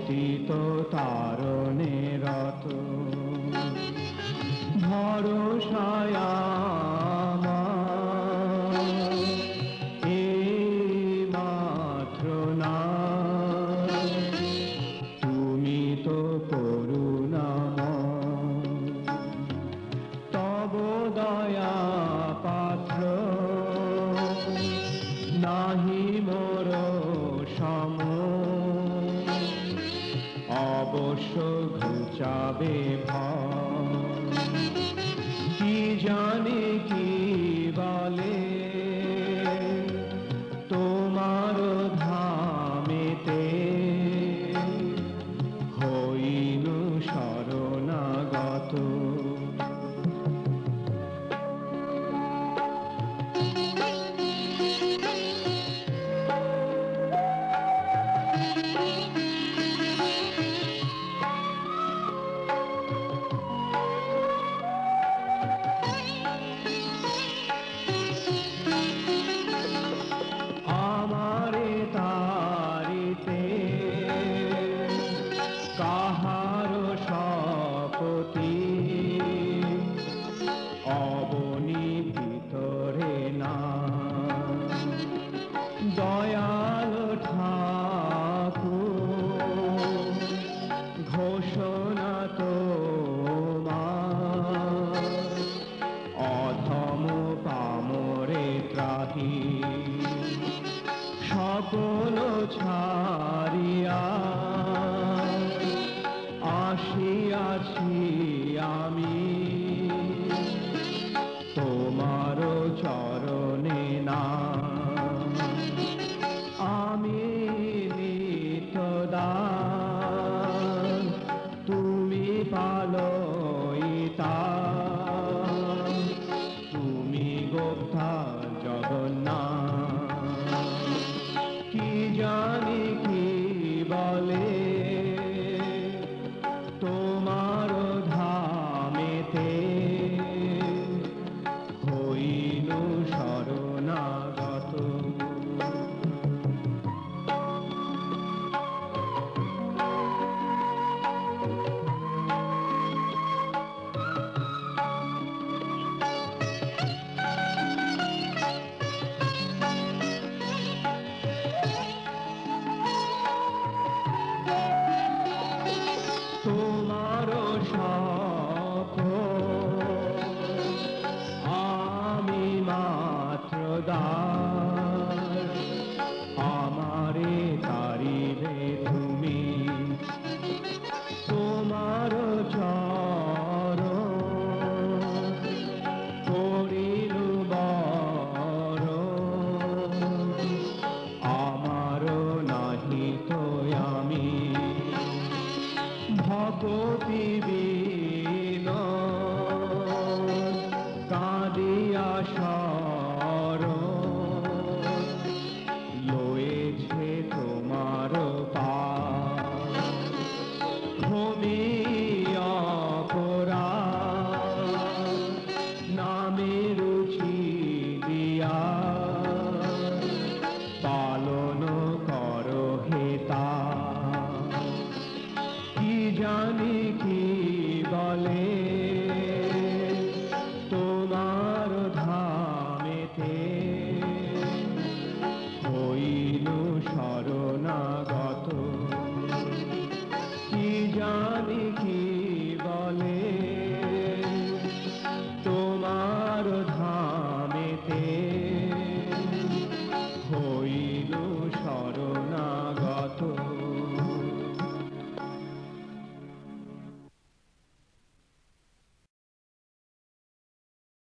পতিত তারণে রত ভরসায় আমার এই মাত্র না, তুমি তো করুণাময়। তব দয়া পাত্র নাহি মোর সম, অবশ্য ঘুচাবে ভয়। কি জানি কি বলে তোমার ধামেতে হইনু শরণাগত। আমারে তারিতে কাহার শপতি অবনী ভিতরে না, দয়াল ঠাকুর ঘোষণা তোমার অধম পামরে ত্রাহি। সকল ছাড়িয়া আসিয়াছি আমি তোমার চরণে না। আমি নিত্যদান তুমি পালয়িতা, তুমি গোপ্তা জগন্নাথ। কি জানি কি বলে তোমার ধামেতে হইনু শরণাগত। তোমার আমি মাত্র দাস, আমারে তারিবে তুমি তোমার চরণ করিলু বরণ। আমার নাহি তো আমি ভগতি